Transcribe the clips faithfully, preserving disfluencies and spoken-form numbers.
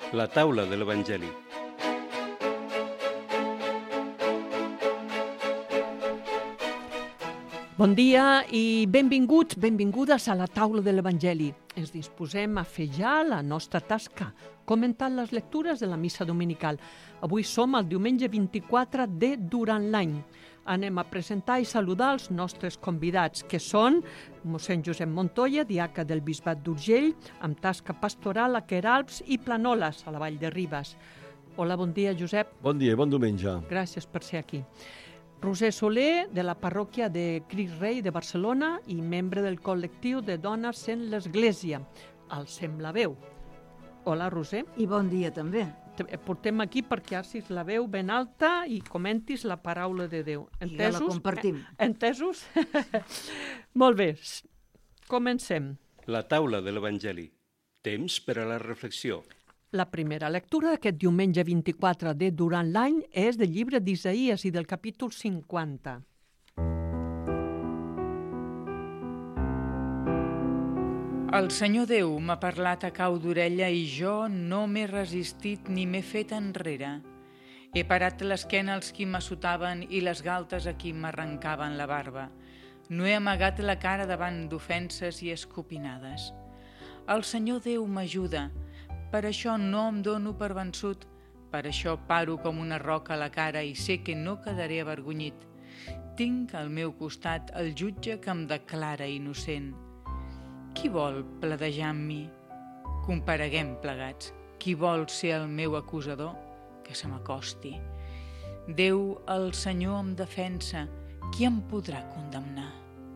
La taula de l'Evangeli. Bon dia i benvinguts, benvingudes a la taula de l'Evangeli. Ens disposem a fer ja la nostra tasca, comentant les lectures de la missa dominical. Avui som el diumenge vint-i-quatre de durant l'any. Anem a presentar i saludar els nostres convidats, que són mossèn Josep Montoya, diaca del Bisbat d'Urgell, amb tasca pastoral a Queralbs i Planoles, a la Vall de Ribes. Hola, bon dia, Josep. Bon dia i bon diumenge. Gràcies per ser aquí. Roser Soler, de la parròquia de Crist Rei de Barcelona i membre del col·lectiu de dones en l'Església, el Sembla Veu. Hola, Roser. I bon dia, també. Te portem aquí perquè alcis la veu ben alta i comentis la paraula de Déu. Entesos? I ja la compartim. Entesos? Molt bé. Comencem. La taula de l'Evangeli. Temps per a la reflexió. La primera lectura d'aquest diumenge vint-i-quatre de durant l'any és del llibre d'Isaïes i del capítol cinquanta. El Senyor Déu m'ha parlat a cau d'orella i jo no m'he resistit ni m'he fet enrere. He parat l'esquena als qui m'assotaven i les galtes a qui m'arrencaven la barba. No he amagat la cara davant d'ofenses i escopinades. El Senyor Déu m'ajuda. Per això no em dono per vençut, per això paro com una roca a la cara i sé que no quedaré avergonyit. Tinc al meu costat el jutge que em declara innocent. Qui vol pledejar amb mi? Compareguem plegats. Qui vol ser el meu acusador? Que se m'acosti. Déu, el Senyor em defensa. Qui em podrà condemnar?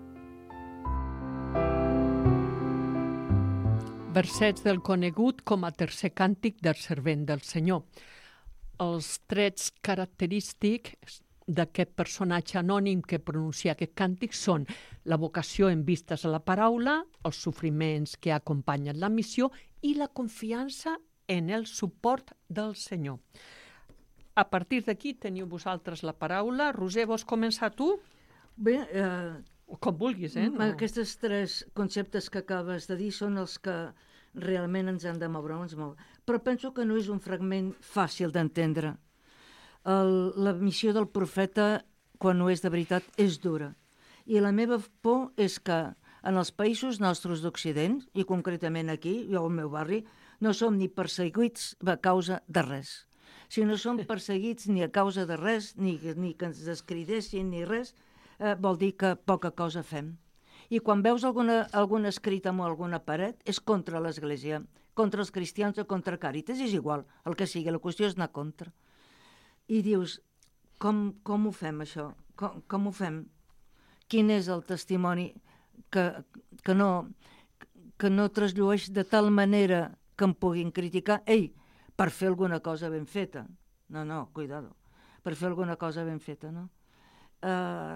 Versets del conegut com a tercer càntic del servent del Senyor. Els trets característics d'aquest personatge anònim que pronuncia aquest càntic són la vocació en vistes a la paraula, els sofriments que acompanyen la missió i la confiança en el suport del Senyor. A partir d'aquí teniu vosaltres la paraula. Roser, vols començar tu? Bé, eh, com vulguis, eh? No. Aquests tres conceptes que acabes de dir són els que realment ens han de moure, ens moure. Però penso que no és un fragment fàcil d'entendre. El, la missió del profeta, quan ho és de veritat, és dura. I la meva por és que en els països nostres d'Occident, i concretament aquí, jo al meu barri, no som ni perseguits a causa de res. Si no som perseguits ni a causa de res, ni, ni que ens descridessin, ni res, eh, vol dir que poca cosa fem. I quan veus alguna, algun escrit amb alguna paret, és contra l'Església, contra els cristians o contra Càritas, és igual, el que sigui, la qüestió és anar contra. I dius, com, com ho fem, això? Com, com ho fem? Quin és el testimoni que, que, no, que no trasllueix de tal manera que em puguin criticar? Ei, per fer alguna cosa ben feta. No, no, cuidado. Per fer alguna cosa ben feta, no? Uh,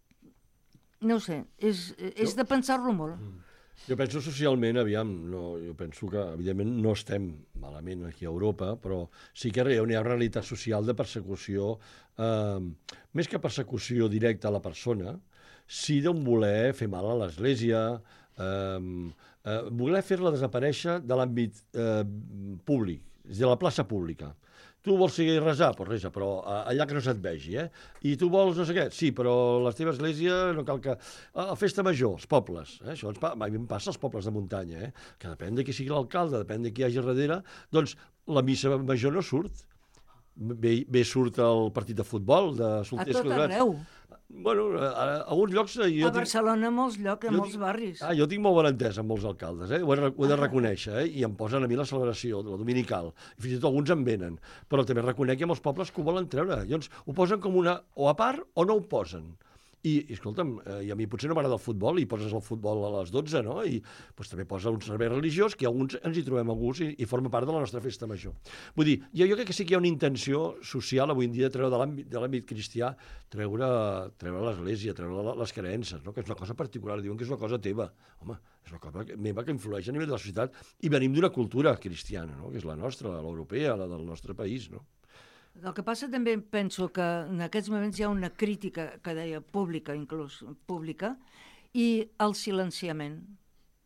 no ho sé, és, és de pensar-lo molt. Jo penso socialment, aviam, no, jo penso que evidentment no estem malament aquí a Europa, però sí que hi ha una realitat social de persecució, eh, més que persecució directa a la persona, sí d'un voler fer mal a l'Església, eh, eh, voler fer-la desaparèixer de l'àmbit eh, públic, de la plaça pública. Tu vols seguir resar? Doncs resa, però allà que no se't vegi, eh? I tu vols no sé què? Sí, però la teva església no cal que... A festa major, els pobles, eh? Això ens pa... a mi em passa als pobles de muntanya, eh? Que depèn de qui sigui l'alcalde, depèn de qui hi hagi darrere, doncs la missa major no surt. Bé, bé surt el partit de futbol, de solters... A tot arreu. Bueno, a, a alguns llocs... Jo a Barcelona, tinc... a molts llocs, a molts tinc... barris. Ah, jo tinc molt bona entesa amb molts alcaldes, eh? Ho he, ho he de reconèixer, eh? I em posen a mi la celebració, la dominical. I fins i tot alguns en venen. Però també reconec que hi ha molts pobles que ho volen treure. Llavors, ho posen com una... o a part o no ho posen. I, i escolta'm, eh, i a mi potser no m'agrada el futbol, i poses el futbol a les dotze, no? I pues, també posa un servei religiós, que alguns ens hi trobem a gust i, i forma part de la nostra festa major. Vull dir, jo, jo crec que sí que hi ha una intenció social avui en dia de treure de l'àmbit de l'àmbit cristià, treure, treure l'Església, treure les creences, no? Que és una cosa particular, diuen que és una cosa teva. Home, és una cosa meva que influeix a nivell de la societat, i venim d'una cultura cristiana, no? Que és la nostra, l'europea, la del nostre país, no? El que passa també penso que en aquests moments hi ha una crítica, que deia pública inclús, pública, i el silenciament.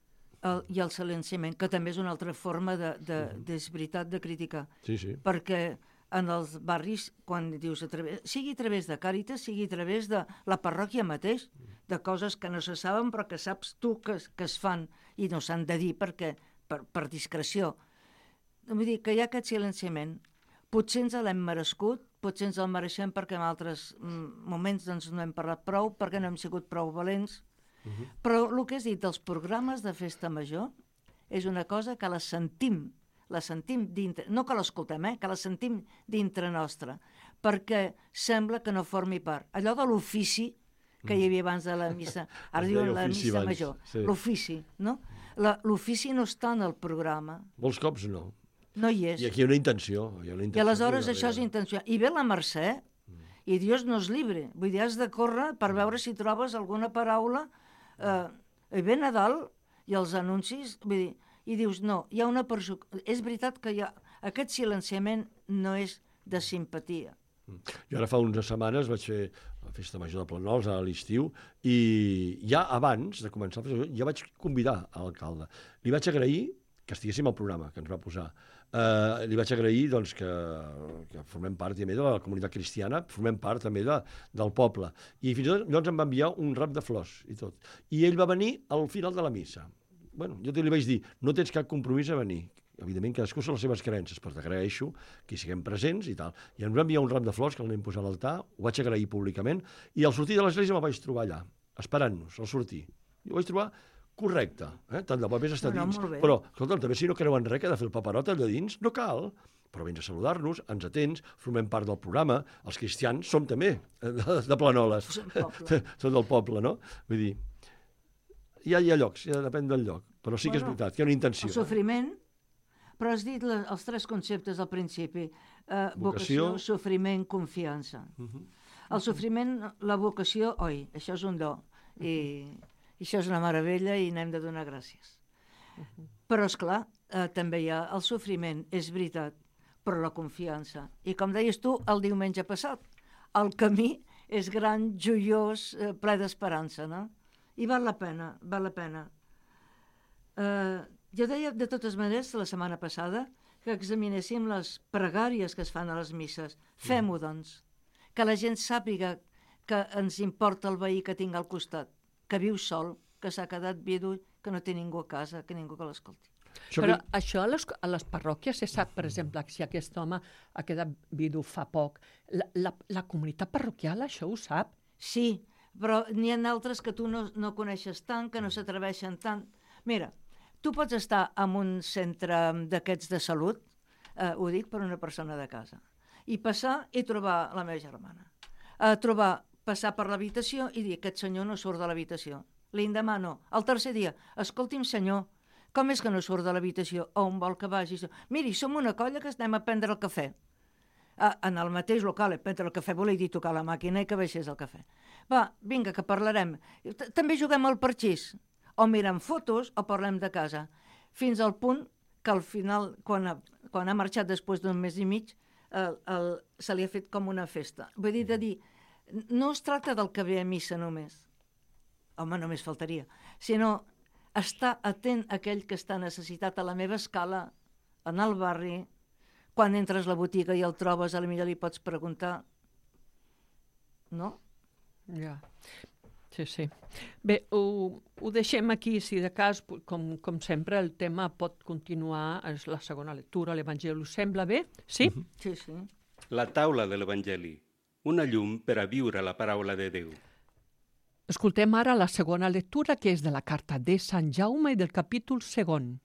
el, i el silenciament, que també és una altra forma de, de, de, és veritat, de criticar. Sí, sí. Perquè en els barris, quan dius, a través, sigui a través de Càritas, sigui a través de la parròquia mateix, de coses que no se saben però que saps tu que, que es fan i no s'han de dir perquè, per, per discreció. Vull dir que hi ha aquest silenciament. Potser ens l'hem merescut, potser ens el mereixem perquè en altres mm, moments doncs, no hem parlat prou, perquè no hem sigut prou valents. Uh -huh. Però el que has dit dels programes de festa major és una cosa que la sentim, la sentim dintre, no que l'escoltem, eh, que la sentim dintre nostra, perquè sembla que no formi part. Allò de l'ofici que hi havia abans de la missa, ara diuen la missa abans, major, sí. L'ofici, no? L'ofici no està en el programa. Molts cops no. No hi és. I aquí hi ha una intenció. Hi ha una intenció I aleshores això és intenció. I ve la Mercè, mm. i Dios nos libre. Vull dir, has de córrer per veure si trobes alguna paraula. Eh, i ve Nadal i els anuncis, vull dir, i dius, no, hi ha una persona... És veritat que hi ha... aquest silenciament no és de simpatia. Jo ara fa unes setmanes vaig fer la festa major de Planols a l'estiu i ja abans de començar la festa ja vaig convidar a l'alcalde. Li vaig agrair que estiguéssim al programa que ens va posar. Uh, li vaig agrair doncs, que, que formem part també de la comunitat cristiana, formem part també de, del poble. I fins i tot llavors em va enviar un ram de flors i tot. I ell va venir al final de la missa. Bueno, jo li vaig dir, no tens cap compromís a venir. Evidentment, cadascú són les seves creences, però t'agraeixo que hi siguem presents i tal. I em va enviar un ram de flors que el vam posar a l'altar, ho vaig agrair públicament, i al sortir de l'església me'l vaig trobar allà, esperant-nos, al sortir. I ho vaig trobar correcte, eh? Tant de bo vés estar no, dins. No, però, escolta'm, també si no creuen res que ha de fer el paperot allà dins, no cal. Però vens a saludar-nos, ens atens, formem part del programa, els cristians som també de, de Planoles. Som del poble, no? Vull dir, hi ha, hi ha llocs, ja depèn del lloc, però sí que bueno, és veritat, que hi ha una intenció. El sofriment, però has dit la, els tres conceptes al principi, eh, vocació, vocació, sofriment, confiança. Uh -huh. El sofriment, la vocació, oi, això és un do, i... I això és una meravella i n'hem de donar gràcies. Uh-huh. Però, esclar, eh, també hi ha el sofriment, és veritat, però la confiança. I com deies tu, el diumenge passat, el camí és gran, joiós, eh, ple d'esperança, no? I val la pena, val la pena. Eh, jo deia, de totes maneres, la setmana passada, que examinéssim les pregàries que es fan a les misses. Fem-ho, doncs. Que la gent sàpiga que ens importa el veí que tinc al costat, que viu sol, que s'ha quedat vidu, que no té ningú a casa, que ningú que l'escolti. Però que... això a les, a les parròquies se sap, per exemple, si aquest home ha quedat vidu fa poc. La, la, la comunitat parroquial això ho sap? Sí, però n'hi ha altres que tu no, no coneixes tant, que no s'atreveixen tant. Mira, tu pots estar en un centre d'aquests de salut, eh, ho dic per una persona de casa, i passar i trobar la meva germana. Eh, trobar... passar per l'habitació i dir, aquest senyor no surt de l'habitació. L'endemà no. El tercer dia, escolti'm senyor, com és que no surt de l'habitació? On vol que vagi? Miri, som una colla que anem a prendre el cafè. Ah, en el mateix local, a prendre el cafè volia dir tocar la màquina i que baixés el cafè. Va, vinga, que parlarem. També juguem al parxís. O mirem fotos o parlem de casa. Fins al punt que al final, quan ha, quan ha marxat després d'un mes i mig, el, el, se li ha fet com una festa. Vull dir, de dir, no es tracta del que ve a missa només, home, només faltaria, sinó estar atent a aquell que està necessitat a la meva escala, en el barri, quan entres a la botiga i el trobes, a la millor li pots preguntar, no? Ja, sí, sí. Bé, ho, ho deixem aquí, si de cas, com, com sempre, el tema pot continuar, és la segona lectura, l'Evangeli, us sembla bé? Sí? Uh-huh. Sí, sí. La taula de l'Evangeli. Una llum per a viure la paraula de Déu. Escoltem ara la segona lectura, que és de la carta de Sant Jaume i del capítol segon.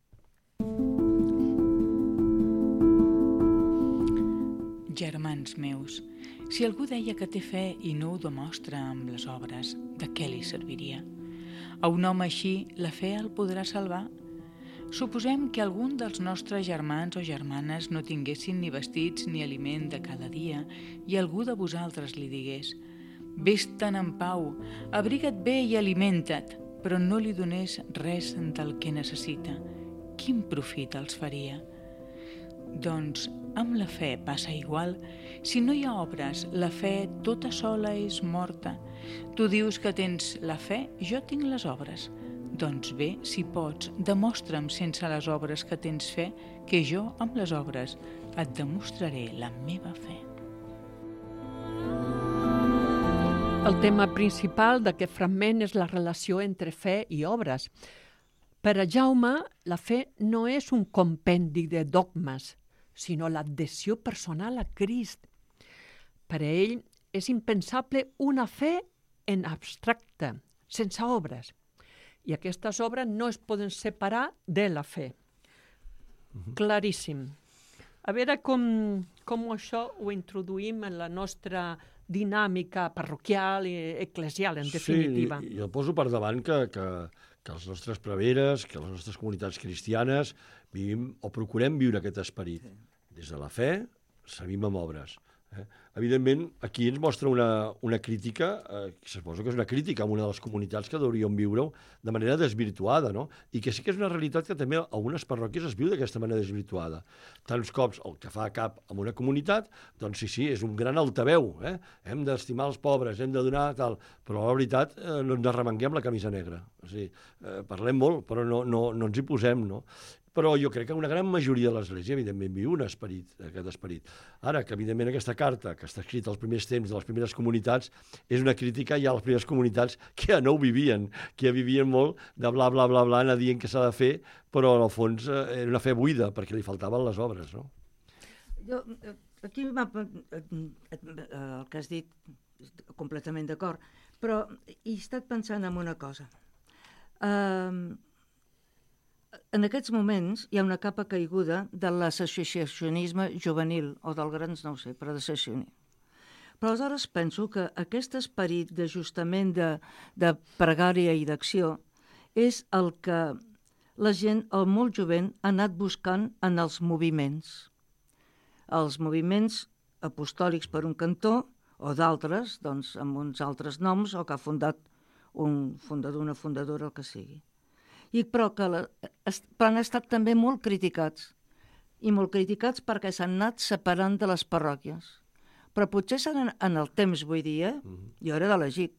Germans meus, si algú deia que té fe i no ho demostra amb les obres, de què li serviria? A un home així, la fe el podrà salvar? Suposem que algun dels nostres germans o germanes no tinguessin ni vestits ni aliment de cada dia i algú de vosaltres li digués: «Ves-te'n en pau, abriga't bé i alimenta't», però no li donés res del que necessita. Quin profit els faria? Doncs amb la fe passa igual. Si no hi ha obres, la fe tota sola és morta. Tu dius que tens la fe, jo tinc les obres. Doncs bé, si pots, demostra'm sense les obres que tens fe que jo, amb les obres, et demostraré la meva fe. El tema principal d'aquest fragment és la relació entre fe i obres. Per a Jaume, la fe no és un compendi de dogmes, sinó l'adhesió personal a Crist. Per a ell és impensable una fe en abstracte, sense obres. I aquestes obres no es poden separar de la fe. Uh-huh. Claríssim. A veure com, com això ho introduïm en la nostra dinàmica parroquial i eclesial, en definitiva. Sí, i jo poso per davant que, que, que les nostres preveres, que les nostres comunitats cristianes vivim o procurem viure aquest esperit. Des de la fe, servim amb obres. Eh? Evidentment, aquí ens mostra una, una crítica, eh, que suposo que és una crítica a una de les comunitats que hauríem viure-ho de manera desvirtuada, no? I que sí que és una realitat que també a algunes parròquies es viu d'aquesta manera desvirtuada. Tants cops el que fa cap en una comunitat, doncs sí, sí, és un gran altaveu, eh? Hem d'estimar els pobres, hem de donar tal, però la veritat eh, no ens arremanguem la camisa negra. O sigui, eh, parlem molt, però no, no, no ens hi posem, no? Però jo crec que una gran majoria de l'Església, evidentment, viu un esperit, aquest esperit. Ara, que evidentment aquesta carta, que està escrita als primers temps de les primeres comunitats, és una crítica ja a les primeres comunitats que ja no ho vivien, que ja vivien molt de bla, bla, bla, bla, anar dient que s'ha de fer, però en el fons eh, era una fe buida, perquè li faltaven les obres, no? Jo, aquí m'ha... el que has dit, completament d'acord, però he estat pensant en una cosa. Uh, En aquests moments hi ha una capa caiguda de l'associacionisme juvenil, o del grans, no ho sé, però d'associacionisme. Però aleshores penso que aquest esperit d'ajustament de, de pregària i d'acció és el que la gent, el molt jovent, ha anat buscant en els moviments. Els moviments apostòlics per un cantó, o d'altres, doncs amb uns altres noms, o que ha fundat un fundador, una fundadora, el que sigui. I però, que la, est, però han estat també molt criticats, i molt criticats perquè s'han anat separant de les parròquies. Però potser en, en el temps, vull dir, eh? Uh-huh. Jo era de l'Egip,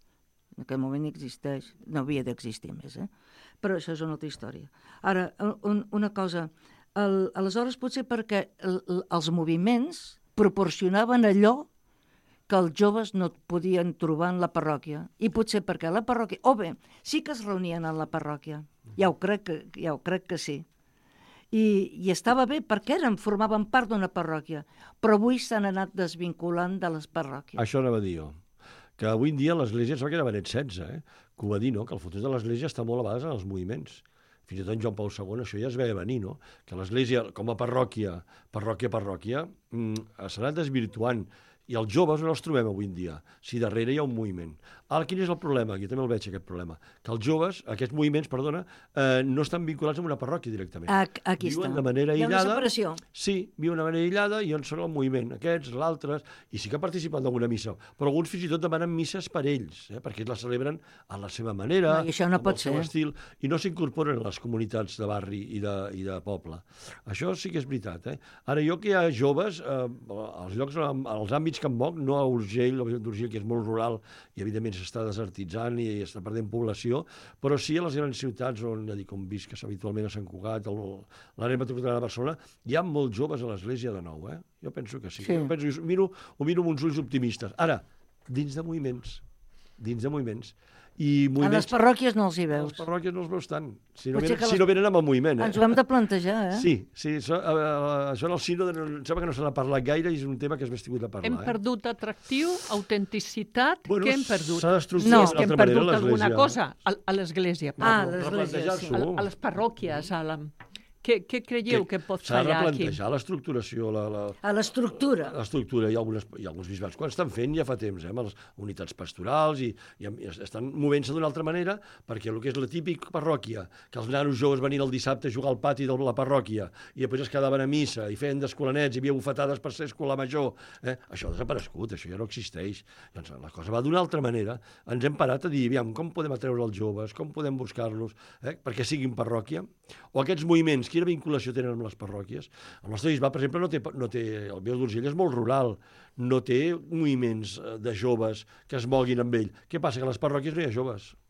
en aquell moment existeix, no havia d'existir més, eh? Però això és una altra història. Ara, un, una cosa, el, aleshores potser perquè el, els moviments proporcionaven allò que els joves no podien trobar en la parròquia. I potser perquè la parròquia... O bé, sí que es reunien en la parròquia. Ja ho crec que, ja ho crec que sí. I, I estava bé perquè eren, formaven part d'una parròquia. Però avui s'han anat desvinculant de les parròquies. Això anava a dir jo. Que avui en dia l'Església, sembla que era Benet setze, eh? Que ho va dir, no? Que el futur de l'Església està molt a vegades en els moviments. Fins i tot en Joan Pau segon això ja es veia venir, no? Que l'Església, com a parròquia, parròquia, parròquia, s'ha anat desvirtuant. I els joves on els trobem avui en dia? Si darrere hi ha un moviment. Ara, quin és el problema? Jo també el veig, aquest problema. Que els joves, aquests moviments, perdona, eh, no estan vinculats amb una parròquia directament. Aquí viuen està. de manera aïllada. Hi ha una separació. Sí, viuen de manera aïllada i on són el moviment. Aquests, l'altres, i sí que participen d'alguna missa. Però alguns fins i tot demanen misses per ells, eh, perquè ells la celebren a la seva manera, no, i això no amb pot el seu ser. estil, i no s'incorporen a les comunitats de barri i de, i de poble. Això sí que és veritat. Eh? Ara, jo que hi ha joves, eh, als llocs, als àmbits que em moc, no a Urgell, d'Urgell, que és molt rural i evidentment s'està desertitzant i està perdent població, però sí a les grans ciutats on, ja dic, on visc habitualment a Sant Cugat, l'àrea metropolitana de Barcelona, hi ha molts joves a l'església de nou, eh? Jo penso que sí. sí. Jo penso, ho, miro, ho miro amb uns ulls optimistes. Ara, dins de moviments, dins de moviments, i moviments... A les parròquies no els hi veus. A les parròquies no els veus tant. Si no, Potser venen, que les- si no venen amb el moviment. Eh? Ens ho hem de plantejar, eh? Sí, sí, això, eh, això en el sínode no, em sembla que no se n'ha parlat gaire i és un tema que és més tingut a parlar. Hem eh? perdut atractiu, autenticitat, Bueno, què hem perdut? s'ha d'estructurar No, d'una és que hem altra manera perdut alguna l'Església. cosa a, a l'església. Ah, parlo. l'església, sí. Replantejar-s'ho. a, a les parròquies. A la... què, què creieu que, que pot S'ha de fallar aquí? replantejar l'estructuració, la, la, A l'estructura. l'estructura. Hi ha, algunes, hi ha alguns bisbats que ho estan fent ja fa temps, eh, amb les unitats pastorals, i, i, i estan movent-se d'una altra manera, perquè el que és la típica parròquia, que els nanos joves venien el dissabte a jugar al pati de la parròquia, i després es quedaven a missa, i feien d'escolanets, hi havia bufetades per ser escolar major, eh? Això ha desaparegut, això ja no existeix. Doncs la cosa va d'una altra manera. Ens hem parat a dir, aviam, com podem atreure els joves, com podem buscar-los, eh? perquè siguin parròquia, o aquests moviments, quina vinculació tenen amb les parròquies. El nostre bisbat, per exemple, no té, no té, el Viu d'Urgell és molt rural, no té moviments de joves que es moguin amb ell. Què passa? Que a les parròquies no hi ha joves.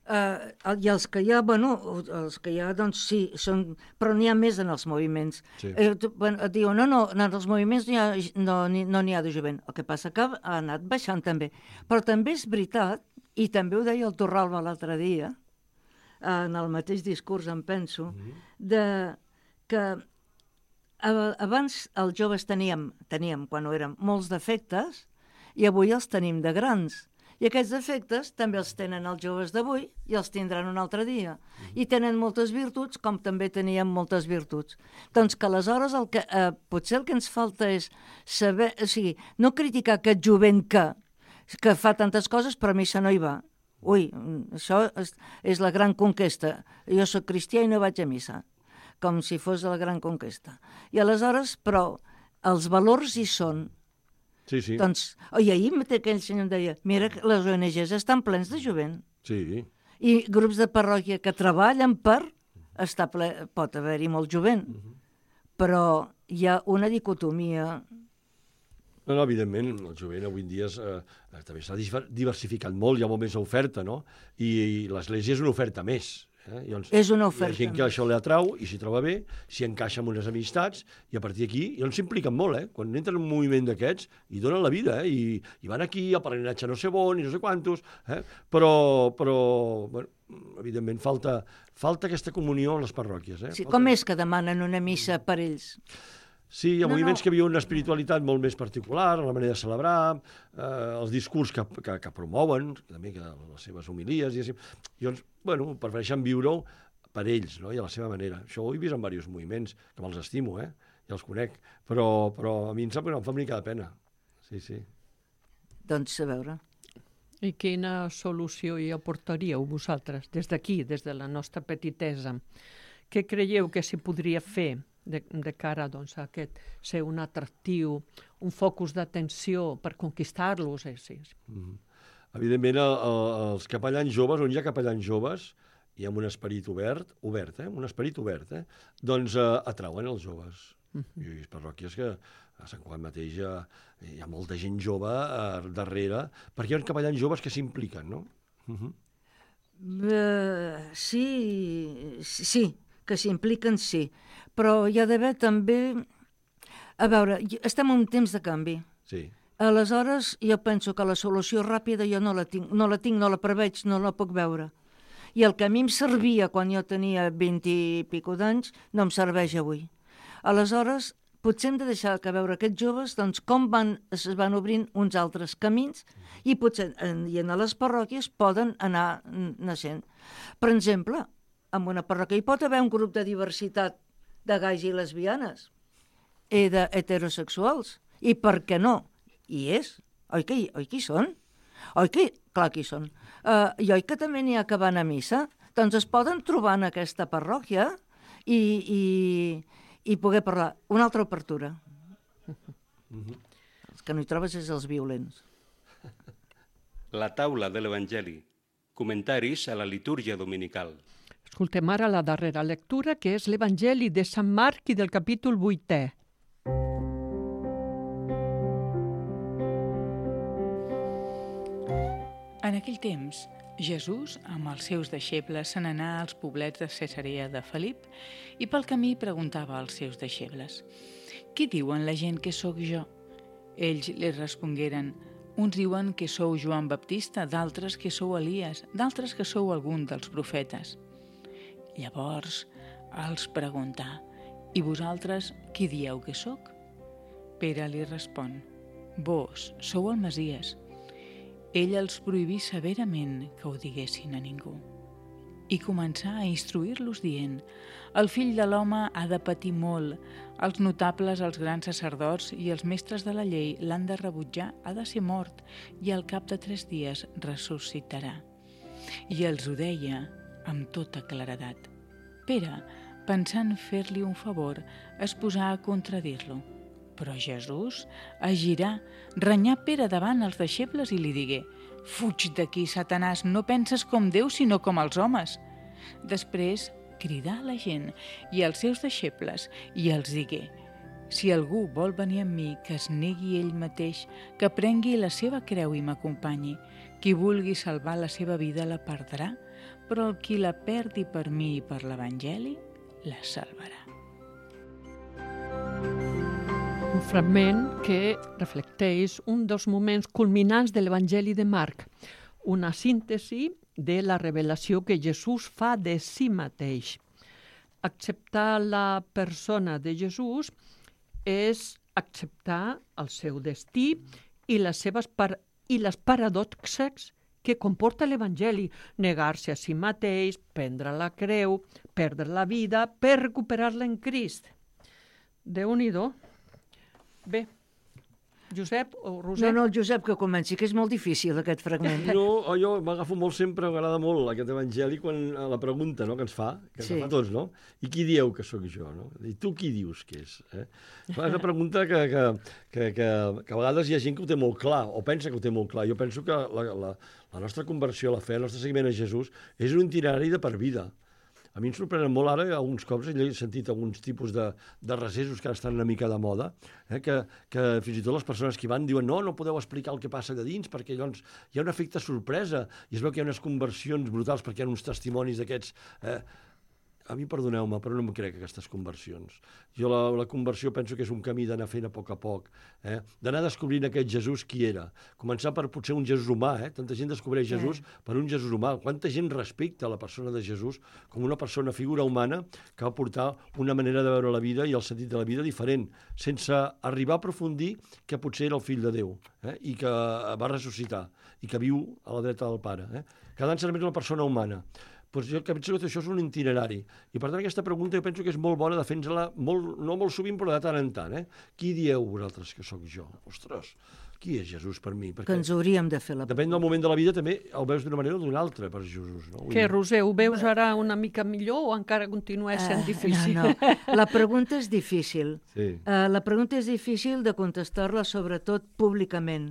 Uh, I els que hi ha, bueno, els que hi ha, doncs sí, són, però n'hi ha més en els moviments. Sí. Eh, tu- bueno, et diuen, no, no, en els moviments n'hi ha, no n'hi no n'hi ha de jovent. El que passa que ha anat baixant també. Però també és veritat, i també ho deia el Torralba l'altre dia, en el mateix discurs, em penso, de que a- abans els joves teníem, teníem, quan ho érem, molts defectes, i avui els tenim de grans. I aquests defectes també els tenen els joves d'avui i els tindran un altre dia. I tenen moltes virtuts, com també teníem moltes virtuts. Doncs que aleshores el que, eh, potser el que ens falta és saber, o sigui, no criticar aquest jovent que, que fa tantes coses, però a missa no hi va. Ui, això és, és la gran conquesta. Jo sóc cristià i no vaig a missa, com si fos la gran conquesta. I aleshores, però, els valors hi són. Sí, sí. Doncs, i ahir mateix aquell senyor em deia, mira que les O N Ges estan plens de jovent. Sí. I grups de parròquia que treballen per estar ple, pot haver-hi molt jovent. Però hi ha una dicotomia. No, no, evidentment, el jovent avui en dia és, eh, també s'ha diversificat molt, hi ha molt més oferta, no? I, i l'Església és una oferta més. Eh? Llavors, És una hi oferta ha gent que més. això li atrau i s'hi troba bé, s'hi encaixa amb unes amistats, i a partir d'aquí, llavors s'impliquen molt, eh? Quan entren en un moviment d'aquests, i donen la vida, eh? I, i van aquí, a peregrinatge no sé on, i no sé quantos, eh? Però, però bueno, evidentment, falta, falta aquesta comunió en les parròquies. Eh? Sí, Falta... com és que demanen una missa per ells? Sí, hi ha No, moviments no. que viuen una espiritualitat molt més particular, la manera de celebrar, eh, els discurs que, que, que promouen, també que les seves homilies, i així. Llavors, bueno, prefereixen viure-ho per ells, no? I a la seva manera. Això ho he vist en diversos moviments, que me'ls estimo, eh? Ja els conec, però, però a mi em sap que no em fa una mica de pena. Sí, sí. Doncs a veure. I quina solució hi aportaríeu vosaltres, des d'aquí, des de la nostra petitesa? Què creieu que s'hi podria fer de, de cara doncs, a aquest ser un atractiu, un focus d'atenció per conquistar-los? Eh? Sí. Mm. Evidentment, el, el, els capellans joves, on hi ha capellans joves, i amb un esperit obert, obert, eh? un esperit obert, eh? doncs eh, atrauen els joves. Mm-hmm. I he vist parròquies que a Sant Cugat mateix hi ha, hi ha molta gent jove eh, darrere, perquè hi ha capellans joves que s'impliquen, no? Mm-hmm. Uh, sí, sí, que s'impliquen, sí. Però hi ha d'haver també... A veure, estem en un temps de canvi. Sí. Aleshores, jo penso que la solució ràpida jo no la tinc, no la tinc, no la preveig, no la puc veure. I el que a mi em servia quan jo tenia vint i pico d'anys, no em serveix avui. Aleshores, potser hem de deixar que veure aquests joves doncs, com van, es van obrint uns altres camins i potser en, i en les parròquies poden anar naixent. Per exemple, en una parròquia hi pot haver un grup de diversitat de gais i lesbianes i d'heterosexuals. I per què no? I és. Oi que, oi que hi són? Oi que... Clar que hi són. Uh, I oi que també n'hi ha que van a missa? Doncs es poden trobar en aquesta parròquia i, i, i poder parlar. Una altra apertura. Mm-hmm. Els que no hi trobes és els violents. La taula de l'Evangeli. Comentaris a la litúrgia dominical. Escoltem ara la darrera lectura, que és l'Evangeli de Sant Marc i del capítol vuitè. En aquell temps, Jesús, amb els seus deixebles, se n'anà als poblets de Cesarea de Felip i pel camí preguntava als seus deixebles: «Què diuen la gent que sóc jo?» Ells li respongueren: «Uns diuen que sou Joan Baptista, d'altres que sou Elies, d'altres que sou algun dels profetes». Llavors els preguntà: «I vosaltres qui dieu que sóc?» Pere li respon: «Vos sou el Messies». Ell els prohibí severament que ho diguessin a ningú. I començà a instruir-los dient: «El fill de l'home ha de patir molt, els notables, els grans sacerdots i els mestres de la llei l'han de rebutjar, ha de ser mort i al cap de tres dies ressuscitarà». I els ho deia amb tota claredat. Pere, pensant fer-li un favor, es posà a contradir-lo. Però Jesús es girà, renyà Pere davant els deixebles i li digué: «Fuig d'aquí, Satanàs, no penses com Déu sinó com els homes». Després cridà a la gent i als seus deixebles i els digué: «Si algú vol venir amb mi, que es negui ell mateix, que prengui la seva creu i m'acompanyi. Qui vulgui salvar la seva vida la perdrà, però el qui la perdi per mi i per l'Evangeli, la salvarà. Un fragment que reflecteix un dels moments culminants de l'Evangeli de Marc, una síntesi de la revelació que Jesús fa de si mateix. Acceptar la persona de Jesús és acceptar el seu destí i les seves par i les paradoxes que comporta l'Evangeli, negar-se a si mateix, prendre la creu, perdre la vida per recuperar-la en Crist. Déu-n'hi-do. Bé, Josep o Roser? No, no, el Josep que comenci, que és molt difícil aquest fragment. No, jo m'agafo molt sempre, m'agrada molt aquest evangeli quan a la pregunta, no?, que ens fa, que Sí. ens fa tots, no? I qui dieu que sóc jo, no? I tu qui dius que és? Eh? És una pregunta que, que, que, que, que a vegades hi ha gent que ho té molt clar, o pensa que ho té molt clar. Jo penso que la, la, la nostra conversió, la fe, el nostre seguiment a Jesús és un itinerari de per vida. A mi em sorprenen molt ara, alguns cops he sentit alguns tipus de, de recessos que ara estan una mica de moda, eh, que, que fins i tot les persones que hi van diuen no, no podeu explicar el que passa de dins perquè llavors hi ha un efecte sorpresa i es veu que hi ha unes conversions brutals perquè hi ha uns testimonis d'aquests... Eh, a mi, perdoneu-me, però no em crec aquestes conversions. Jo la, la conversió penso que és un camí d'anar fent a poc a poc, eh? D'anar descobrint aquest Jesús qui era. Començar per potser un Jesús humà, eh? Tanta gent descobreix Jesús yeah. per un Jesús humà. Quanta gent respecta la persona de Jesús com una persona, figura humana, que va portar una manera de veure la vida i el sentit de la vida diferent, sense arribar a aprofundir que potser era el fill de Déu, eh? I que va ressuscitar, i que viu a la dreta del Pare. Eh? Quedant-se només una persona humana. Doncs jo penso que això és un itinerari. I per tant aquesta pregunta jo penso que és molt bona de fer-la, molt, no molt sovint, però de tant en tant. Eh? Qui dieu vosaltres que sóc jo? Ostres, qui és Jesús per mi? Perquè Que ens hauríem de fer la... depèn del moment de la vida, també el veus d'una manera o d'una altra per Jesús. No? Què, Roser, ho veus ara una mica millor o encara continua sent Ah, difícil? No, no. La pregunta és difícil. Sí. Uh, la pregunta és difícil de contestar-la, sobretot públicament.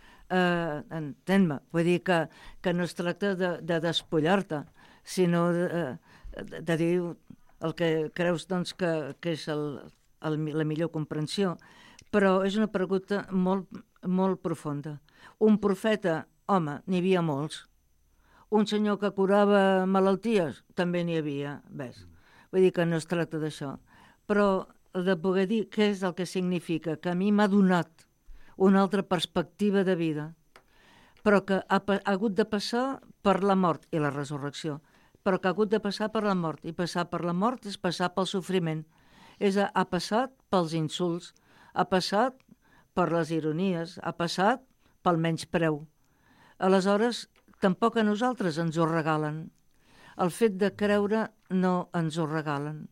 Uh, Entén-me, vull dir que, que no es tracta de, de despullar-te, sinó de, de, de dir el que creus doncs, que, que és el, el, la millor comprensió. Però és una pregunta molt, molt profunda. Un profeta, home, n'hi havia molts. Un senyor que curava malalties, també n'hi havia, ves. Vull dir que no es tracta d'això. Però de poder dir què és el que significa, que a mi m'ha donat una altra perspectiva de vida, però que ha, ha hagut de passar per la mort i la resurrecció, però que ha hagut de passar per la mort, i passar per la mort és passar pel sofriment. És a, ha passat pels insults, ha passat per les ironies, ha passat pel menyspreu. Aleshores, tampoc a nosaltres ens ho regalen. El fet de creure no ens ho regalen.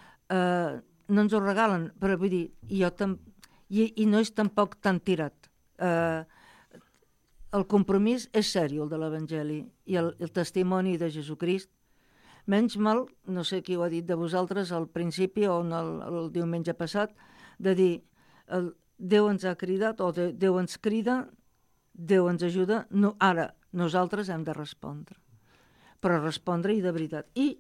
Uh, no ens ho regalen, però vull dir, jo tam I, i no és tampoc tan tirat. Uh, el compromís és sèrio, el de l'Evangeli, i el, el testimoni de Jesucrist. Menys mal, no sé qui ho ha dit de vosaltres al principi o el, el diumenge passat, de dir, el, Déu ens ha cridat, o de, Déu ens crida, Déu ens ajuda, no, ara nosaltres hem de respondre. Però respondre i de veritat. I,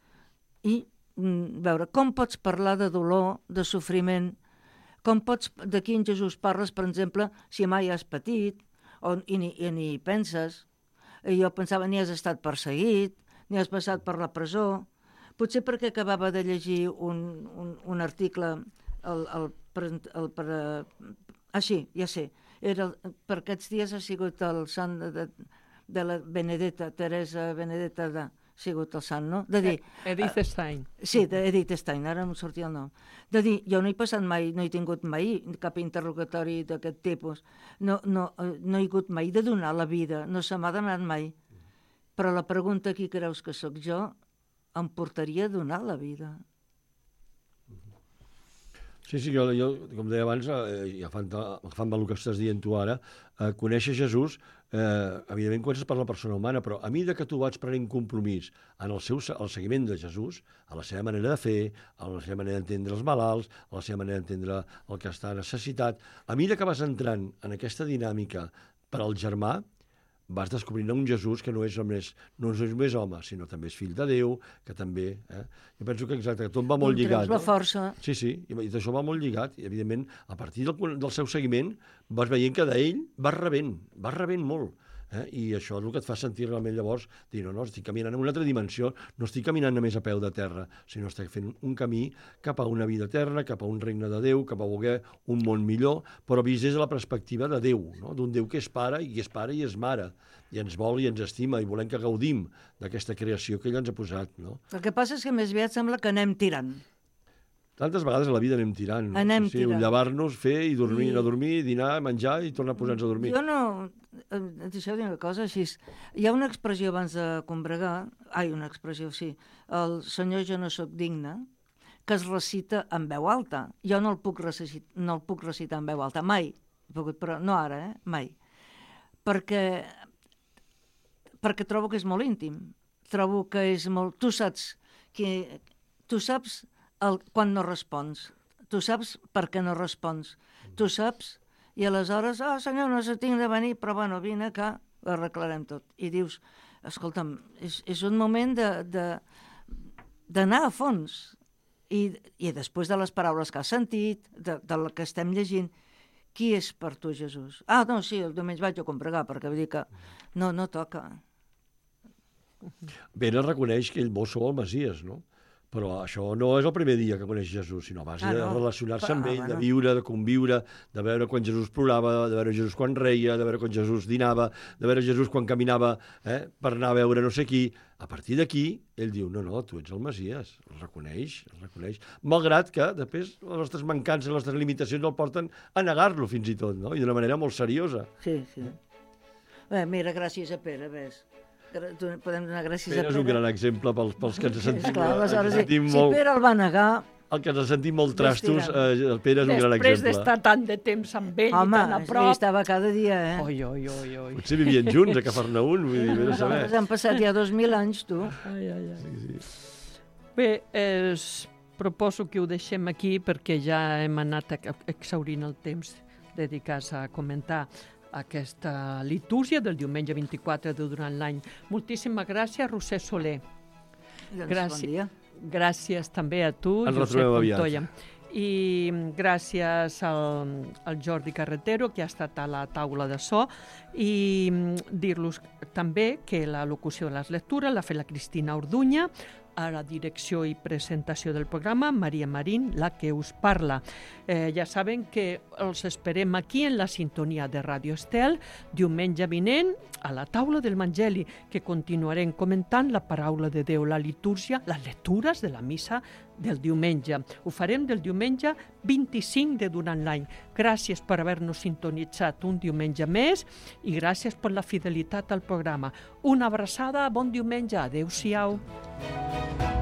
i mm, veure, com pots parlar de dolor, de sofriment, com pots, de quin Jesús parles, per exemple, si mai has patit, o, i, ni, i ni penses. I jo pensava, ni has estat perseguit, ni has passat per la presó. Potser perquè acabava de llegir un, un, un article, el, el, el, el, per, ah, sí, ja sé, era, per aquests dies ha sigut el sant de, de la Benedetta, Teresa Benedetta de... ha sigut el sant, no? De dir, Edith Stein. Uh, sí, d'Edith Stein, ara em sortia el nom. De dir, jo no he passat mai, no he tingut mai cap interrogatori d'aquest tipus. No, no, no he hagut mai de donar la vida, no se m'ha donat mai. Però la pregunta, qui creus que sóc jo, em portaria a donar la vida. Sí, sí, jo, jo com deia abans, eh, i agafant, agafant el que estàs dient tu ara, eh, conèixer Jesús, eh, evidentment comences per la persona humana, però a mesura que tu vas prenent compromís en el, seu, el seguiment de Jesús, a la seva manera de fer, a la seva manera d'entendre els malalts, a la seva manera d'entendre el que està necessitat, a mesura que vas entrant en aquesta dinàmica per al germà, vas descobrint un Jesús que no és només, no és només home, sinó també és fill de Déu, que també... Eh? Jo penso que exacte, que tot va molt lligat. La força. Sí, sí, i això va molt lligat, i evidentment, a partir del, del seu seguiment, vas veient que d'ell vas rebent, vas rebent molt. Eh? I això és el que et fa sentir realment llavors, dir, no, no, estic caminant en una altra dimensió, no estic caminant només a peu de terra, sinó estic fent un camí cap a una vida eterna, cap a un regne de Déu, cap a voler un món millor, però vist des de la perspectiva de Déu, no? D'un Déu que és pare i és pare i és mare, i ens vol i ens estima, i volem que gaudim d'aquesta creació que ell ens ha posat. No? El que passa és que més aviat sembla que anem tirant. Tantes vegades a la vida anem tirant. Anem sí, tirant. Llevar-nos, fer i dormir, I... anar a dormir, dinar, menjar i tornar a posar-nos a dormir. Jo no... Et deixeu dir una cosa així. Hi ha una expressió abans de combregar, ai, una expressió, sí, el Senyor, jo no sóc digne, que es recita en veu alta. Jo no el puc recitar, no el puc recitar en veu alta, mai. Però no ara, eh? Mai. Perquè, perquè trobo que és molt íntim. Trobo que és molt... Tu saps que... Tu saps el, quan no respons. Tu saps per què no respons. Tu saps... I aleshores, ah, oh, senyor, no sé, tinc de venir, però bueno, vine acá, ho arreglarem tot. I dius, escolta'm, és, és un moment de, de, d'anar a fons. I, I després de les paraules que has sentit, de, del que estem llegint, qui és per tu, Jesús? Ah, no, sí, el diumenge vaig a combregar, perquè vull dir que no, no toca. Ben es reconeix que ell vos sou el Messies, no? Però això no és el primer dia que coneix Jesús, sinó a base ah, no. de relacionar-se amb ell, de viure, de conviure, de veure quan Jesús plorava, de veure Jesús quan reia, de veure quan Jesús dinava, de veure Jesús quan caminava eh, per anar a veure no sé qui. A partir d'aquí, ell diu, no, no, tu ets el Messies, el reconeix, el reconeix. Malgrat que, després, les nostres mancances, les nostres limitacions el porten a negar-lo fins i tot, no? I d'una manera molt seriosa. Sí, sí. Bé, mira, gràcies a Pere, ves. Podem donar gràcies Pere a Pere. és un gran exemple pels, pels que ens sentim, Esclar, aleshores, ens sentim si, molt... si Pere el va negar... El que ens sentim molt trastos, eh, el Pere és un gran exemple. Després d'estar tant de temps amb ell Home, i tan a prop... Home, estava cada dia, eh? Oi, oi, oi, oi. Potser vivien junts a Cafarnaún, vull dir, vés a saber. Nosaltres han passat ja dos mil anys, tu. Ai, ai, ai. Sí, sí. Bé, es... proposo que ho deixem aquí perquè ja hem anat exhaurint el temps dedicats a comentar aquesta litúrgia del diumenge vint-i-quatre de durant l'any. Moltíssimes gràcies, Roser Soler. Doncs Gràcies, bon dia. Gràcies també a tu, Ens Josep retrobem aviat. Montoya. I gràcies al, al Jordi Carretero, que ha estat a la taula de so, i dir-los també que la locució de les lectures l'ha fet la Cristina Orduña, a la direcció i presentació del programa, Maria Marín, la que us parla. Eh, ja saben que els esperem aquí en la sintonia de Ràdio Estel, diumenge vinent, a la taula del Evangeli, que continuarem comentant la paraula de Déu, la litúrgia, les lectures de la missa del diumenge. Ho farem del diumenge vint-i-cinc de durant l'any. Gràcies per haver-nos sintonitzat un diumenge més i gràcies per la fidelitat al programa. Una abraçada, bon diumenge, adeu-siau.